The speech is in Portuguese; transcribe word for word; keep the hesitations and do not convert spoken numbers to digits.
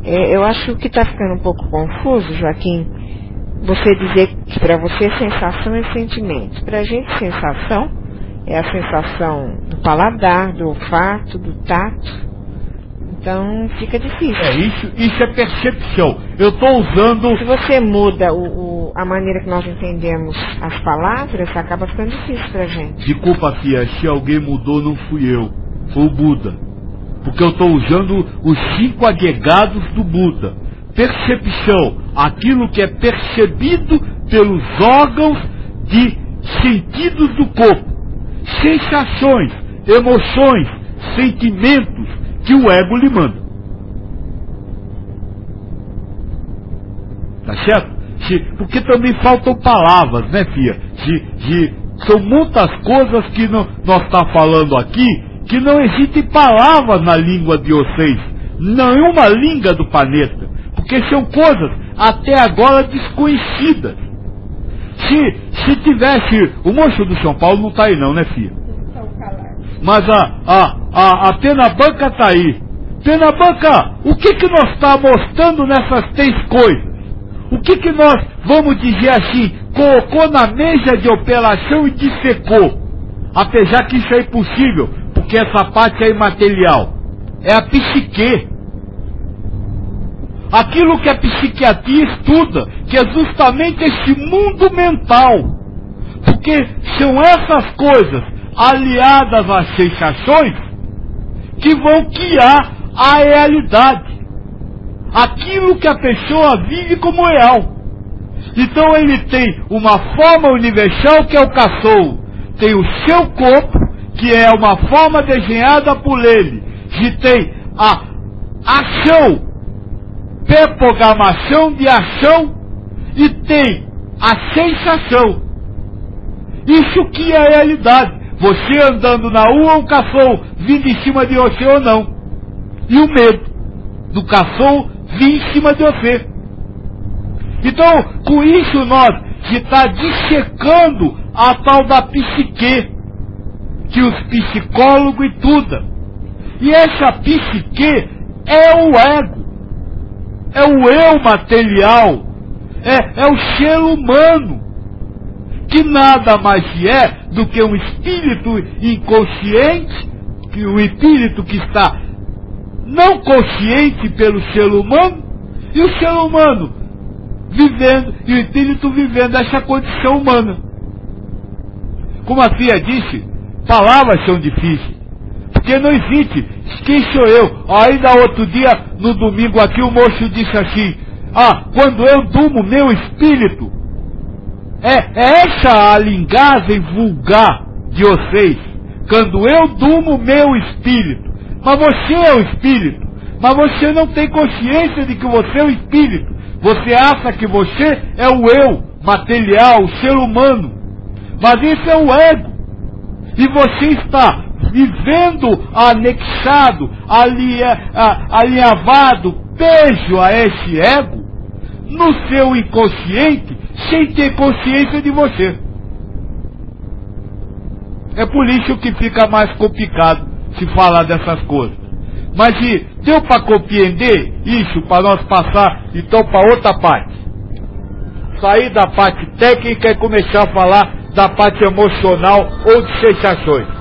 É, eu acho que está ficando um pouco confuso, Joaquim, você dizer que para você sensação é sentimento. Para a gente sensação é a sensação do paladar, do olfato, do tato. Então fica difícil. É, isso, isso é percepção. Eu estou usando... Se você muda o, o, a maneira que nós entendemos as palavras, acaba ficando difícil pra gente. Desculpa, Fia, se alguém mudou não fui eu, foi o Buda. Porque eu estou usando os cinco agregados do Buda. Percepção, aquilo que é percebido pelos órgãos de sentidos do corpo. Sensações, emoções, sentimentos que o ego lhe manda. Tá certo? Se, porque também faltam palavras, né, Fia? De, de, são muitas coisas que não, nós estamos falando aqui, que não existem palavras na língua de vocês. Nenhuma língua do planeta. Porque são coisas até agora desconhecidas. Se, se tivesse... O moço do São Paulo não está aí não, né, Fia? Mas a, a, a, a Penabanca está aí. Penabanca, o que que nós estamos mostrando nessas três coisas? O que que nós, vamos dizer assim, colocou na mesa de operação e dissecou? Apesar que isso é impossível, porque essa parte é imaterial. É a psique. Aquilo que a psiquiatria estuda, que é justamente esse mundo mental. Porque são essas coisas aliadas às sensações que vão criar a realidade. Aquilo que a pessoa vive como real. Então ele tem uma forma universal que é o cachorro. Tem o seu corpo, que é uma forma desenhada por ele. E tem a ação, pré-programação de ação, e tem a sensação. Isso que é a realidade. Você andando na rua, um cachorro vindo em cima de você ou não. E o medo do cachorro vir em cima de você. Então, com isso nós está dissecando a tal da psique, que os psicólogos estudam. E essa psique é o ego, é o eu material, é, é o ser humano, que nada mais é do que um espírito inconsciente, que um espírito que está não consciente pelo ser humano, e o ser humano vivendo, e o espírito vivendo essa condição humana. Como a Fia disse, palavras são difíceis, porque não existe, quem sou eu? Ainda outro dia, no domingo aqui, o moço disse assim, ah, quando eu durmo, meu espírito, é, é essa a linguagem vulgar de vocês, quando eu durmo, meu espírito. Mas você é o espírito, mas você não tem consciência de que você é o espírito. Você acha que você é o eu material, o ser humano. Mas isso é o ego. E você está vivendo anexado, alinha, alinhavado, preso a esse ego, no seu inconsciente, sem ter consciência de você. É por isso que fica mais complicado se falar dessas coisas. Mas se deu para compreender isso, para nós passar então para outra parte. Sair da parte técnica e começar a falar da parte emocional ou de sensações.